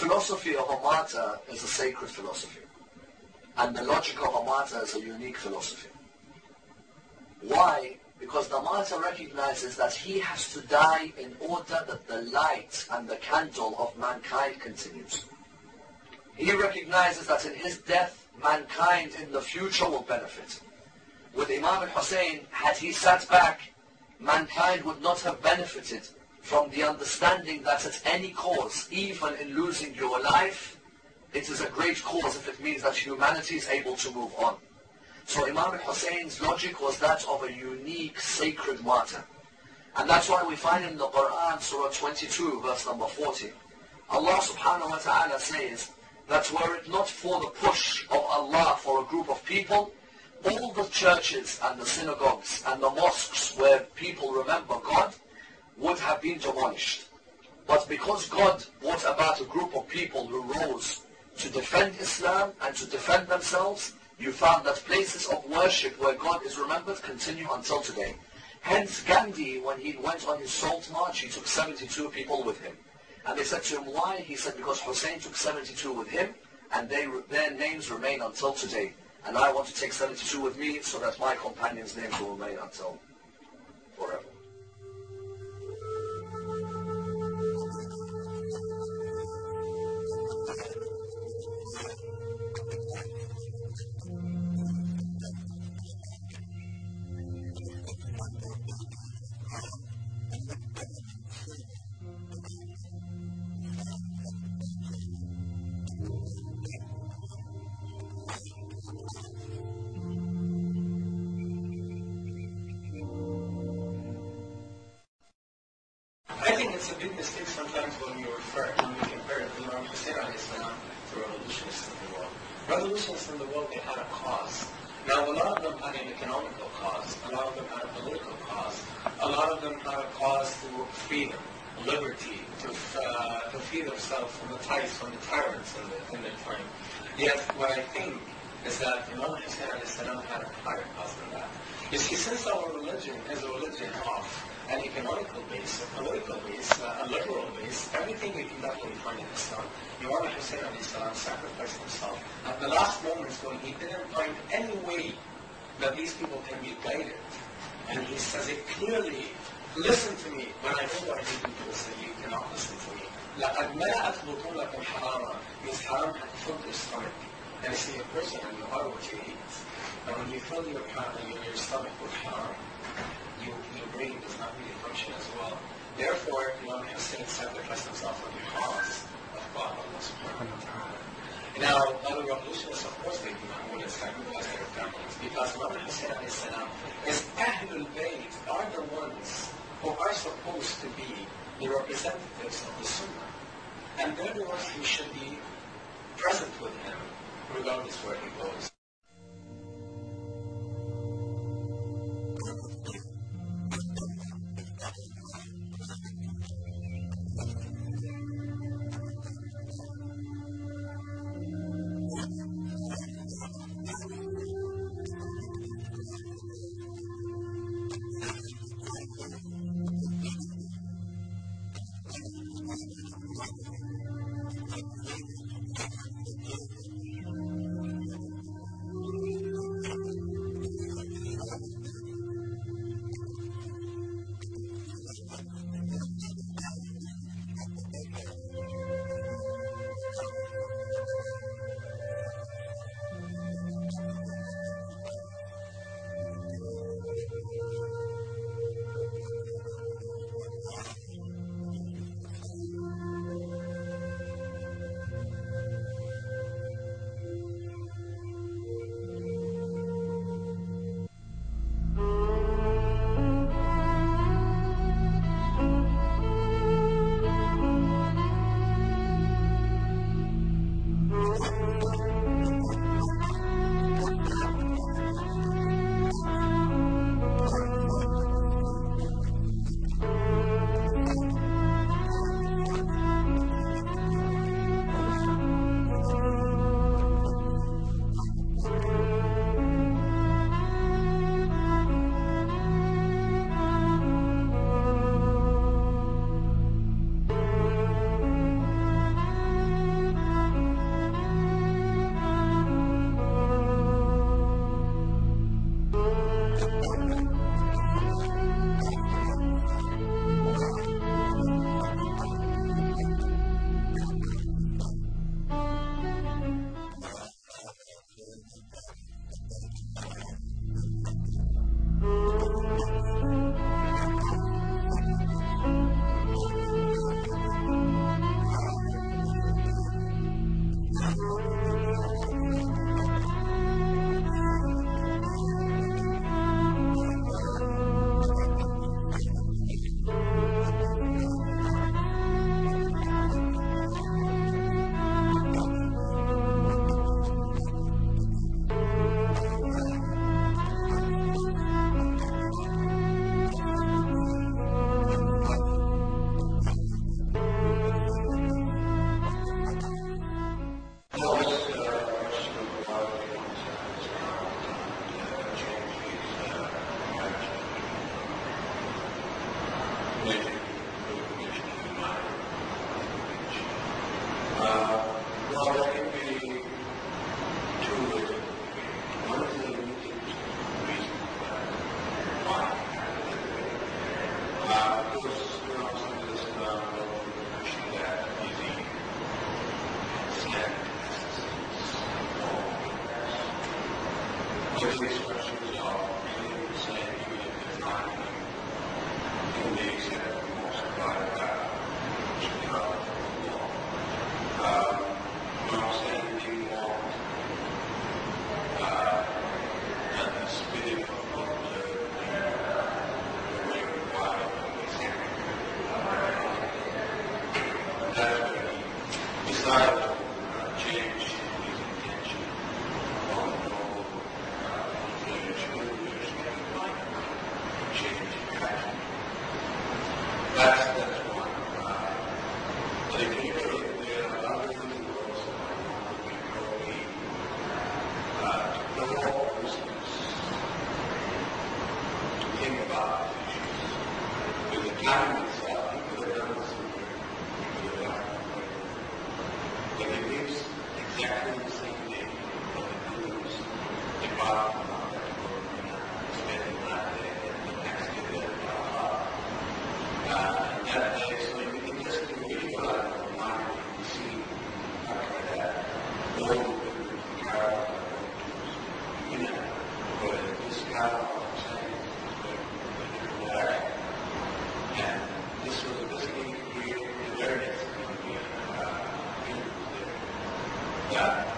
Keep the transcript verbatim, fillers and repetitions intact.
philosophy of a martyr is a sacred philosophy. And the logic of a martyr is a unique philosophy. Why? Because the martyr recognizes that he has to die in order that the light and the candle of mankind continues. He recognizes that in his death, mankind in the future will benefit. With Imam al-Hussein, had he sat back, mankind would not have benefited from the understanding that at any cause, even in losing your life, it is a great cause if it means that humanity is able to move on. So Imam al-Hussein's logic was that of a unique sacred martyr. And that's why we find in the Quran, Surah twenty-two, verse number forty, Allah subhanahu wa ta'ala says that were it not for the push of Allah for a group of people, all the churches and the synagogues and the mosques where people remember God would have been demolished. But because God brought about a group of people who rose to defend Islam and to defend themselves, you found that places of worship where God is remembered continue until today. Hence Gandhi, when he went on his salt march, he took seventy-two people with him. And they said to him, why? He said, because Hussein took seventy-two with him, and they, their names remain until today. And I want to take seventy-two with me so that my companions' names will remain until forever. I think it's a big mistake sometimes when you refer, when you compare Imam Hussein alayhi salam to revolutionists in the world. Revolutionists in the world, they had a cause. Now, a lot of them had an economical cause. A lot of them had a political cause. A lot of them had a cause to freedom, liberty, to, uh, to free themselves from the ties, from the tyrants in, the, in their time. Yet, what I think is that Imam Hussein alayhi salam had a higher cause than that. You see, since our religion is a religion of an economical base, a political base, uh, a liberal base, everything we can definitely find in Islam. Imam Hussein alayhi salam sacrificed himself at the last moments when he didn't find any way that these people can be guided. And he says it clearly, listen to me when I know what I need to do, so you cannot listen to me. لَقَدْ مَلَأَتْ بُطُونَكُمْ حَرَامًا means haram had filled your stomach. And you see a person and you are what you eat. And when you fill your, your, your stomach with haram, You, your brain does not really function as well. Therefore, Imam Hussein sacrificed himself for the cause of God, Allah subhanahu wa ta'ala. Now, other revolutionists, of course, they do not want to sacrifice their families, because Imam Hussein alayhi salam is Ahlul Bayt, are the ones who are supposed to be the representatives of the Sunnah. And they're the ones who should be present with him, regardless where he goes. maybe in my uh, well, there can be two ways. One is the immediate reason why. Uh, of course, you know, some of this phenomenon pushing that easy standard the expressions are clearly the same, even if they're not in the example most provided by Chicago law. Um, what I'm saying do you want uh, and the spitting of the way required of the example. That's what he decided to uh, change his intention on the normal That's, that's one. Uh, but if you look at there are other rules that we probably uh, to know all Muslims to think about issues. With the time itself, you could have done some work, you could have done but it lives exactly the same day what it proves about spending that day and the next day there. Uh, that day, so you can just visualize the mind and see after that. No one could compare you know, but this kind of change is very and this was basically creating awareness in the uh, that